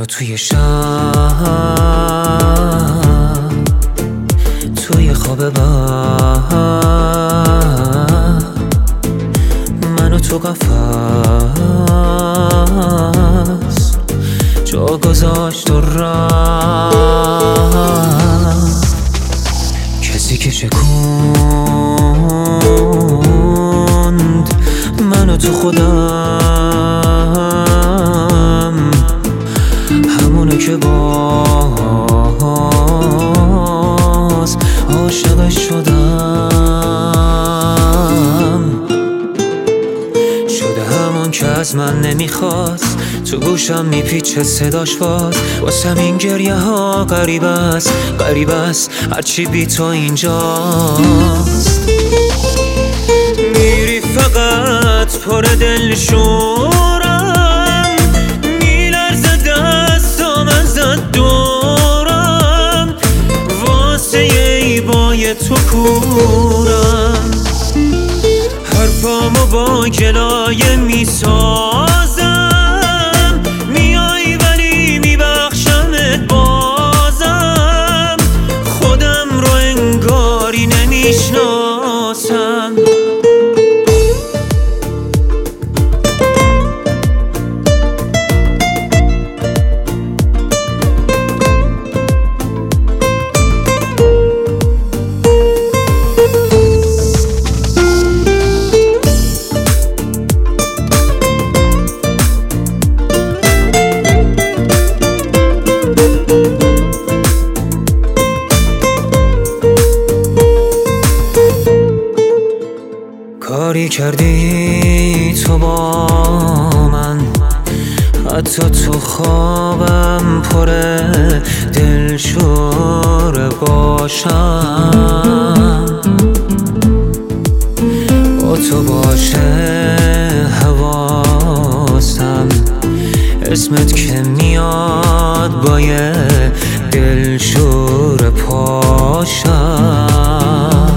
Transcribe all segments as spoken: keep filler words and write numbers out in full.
منو توی شب توی خواب بد منو تو قفس جا گذاشت و رفت. کسی که شکوند منو تو خودم، همونه که باز عاشقش شدم. شده همون که از من نمیخواست، تو گوشم میپیچه صداش باز. واسم این گریه ها غریب است غریب است هرچی بی تو اینجاست. میری فقط پر دل شورم، میلرزه دستم ازت دورم، واسه ای بای تو کورم. حرفامو با گلایه میسازم، میای ولی میبخشمت بازم، خودم رو انگاری نمیشناسم. کاری کردی تو با من، حتی تو خوابم پر دلشور باشم. با تو باشه حواسم، اسمت که میاد با یه دلشور پاشم.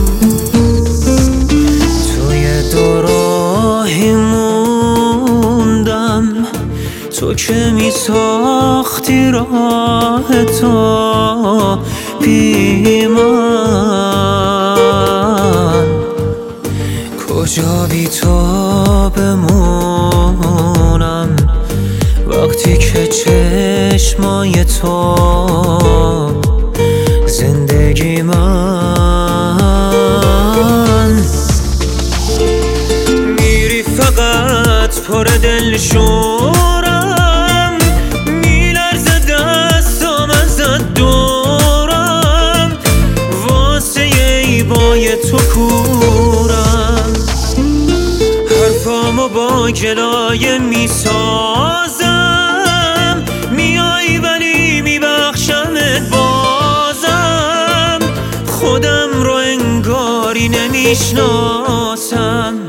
تو که می ساختی راه تو بی من، کجا بی تو بمونم وقتی که چشمای تو زندگی من. میری فقط پر دل شورم، میلرزه دستم ازت دورم، واسه ای بای تو کورم. حرفامو با گلایه میسازم، میای ولی میبخشمت بازم، خودم رو انگاری نمیشناسم.